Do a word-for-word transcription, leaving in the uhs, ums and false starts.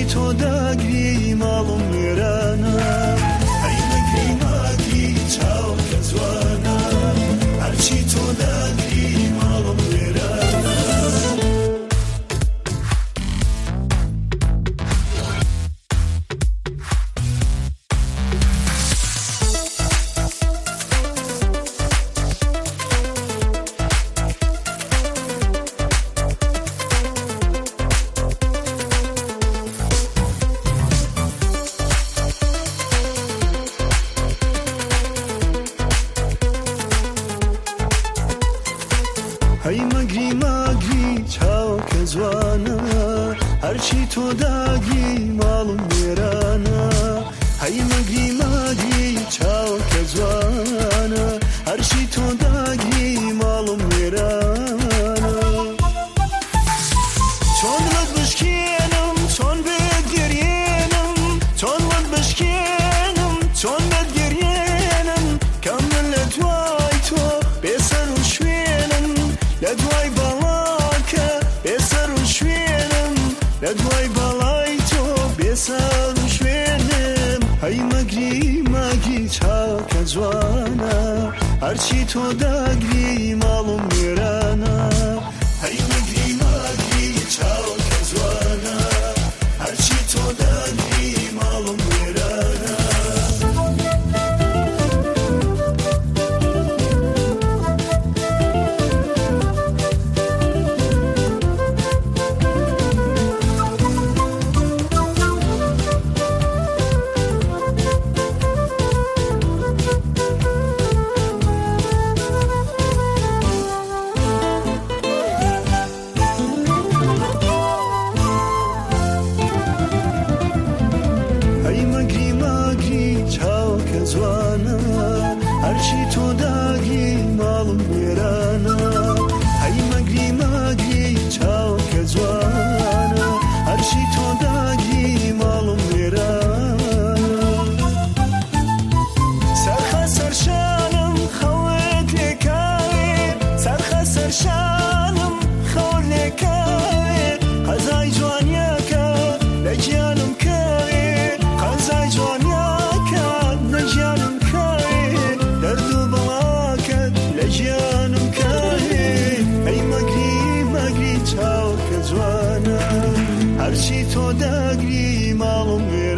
هرچی تو دگری مالم میرانم ای مگری مگری چاو کزوانم هرچی تو دگری مالم میرانم هی مگری مگری چاو کزوانا هرچی تو دگی مالم میرانه هی مگری مگری چاو کزوانا هرچی تو دگی مالم میرانه چون لد بشکنم چون بدگرینم چون لد بشکنم چون بدگرینم کامل لدوای تو بسر و شوینم لدوای بالاکه بسر و شوینم لدوای بالای تو بسر و شوینم هی مگری مگری چاو کزوانا هرچی تو دگری مالم میرانه هی مگری مگری چاو کزوانا هرچی تو دگری مالم میرانه هرچی تو دگی مالم میرانه هی مگری مگری چاو کزوانا هرچی تو دگی مالم میرانه سرخ سرشانم خوت لکای سرخ سرشانم خور لکای قضای جوانیا که لجانم کای قضای جوانیا که لجانم دردو بلاکت لجانم کاری ای مگری مگری چاو کزوانا هرچی تو دگری مالم